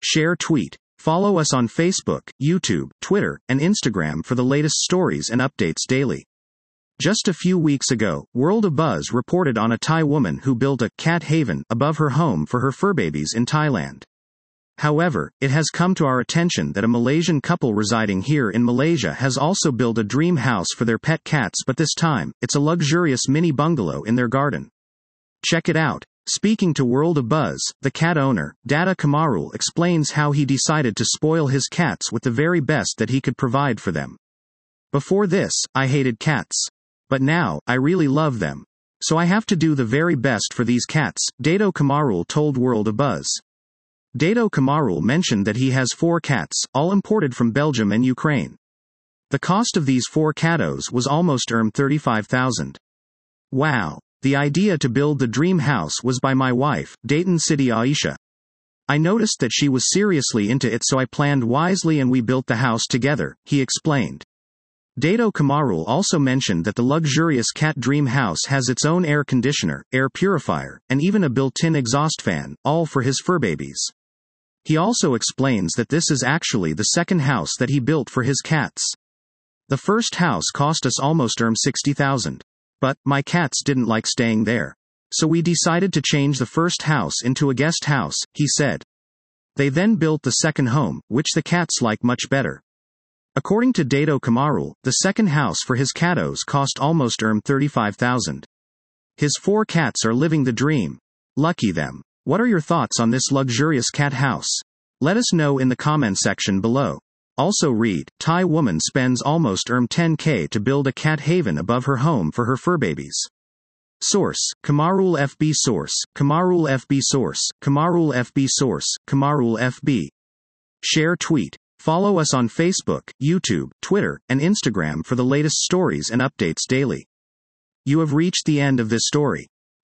Share tweet. Follow us on Facebook, YouTube, Twitter, and Instagram for the latest stories and updates daily. Just a few weeks ago, World of Buzz reported on a Thai woman who built a cat haven above her home for her fur babies in Thailand. However, it has come to our attention that a Malaysian couple residing here in Malaysia has also built a dream house for their pet cats, but this time, it's a luxurious mini bungalow in their garden. Check it out. Speaking to World of Buzz, the cat owner, Dada Kamarul, explains how he decided to spoil his cats with the very best that he could provide for them. Before this, I hated cats. But now, I really love them. So I have to do the very best for these cats, Dado Kamarul told World of Buzz. Dado Kamarul mentioned that he has 4 cats, all imported from Belgium and Ukraine. The cost of these 4 catos was almost 35,000. Wow. The idea to build the dream house was by my wife, Dayton City Aisha. I noticed that she was seriously into it, so I planned wisely and we built the house together, he explained. Dado Kamarul also mentioned that the luxurious cat dream house has its own air conditioner, air purifier, and even a built-in exhaust fan, all for his fur babies. He also explains that this is actually the second house that he built for his cats. The first house cost us almost 60,000. But, my cats didn't like staying there. So we decided to change the first house into a guest house, he said. They then built the second home, which the cats like much better. According to Dado Kamarul, the second house for his catos cost almost 35,000. His 4 cats are living the dream. Lucky them. What are your thoughts on this luxurious cat house? Let us know in the comment section below. Also read, Thai woman spends almost 10k to build a cat haven above her home for her fur babies. Source, Kamarul FB Source, Kamarul FB Source, Kamarul FB Source, Kamarul FB. Share tweet. Follow us on Facebook, YouTube, Twitter, and Instagram for the latest stories and updates daily. You have reached the end of this story.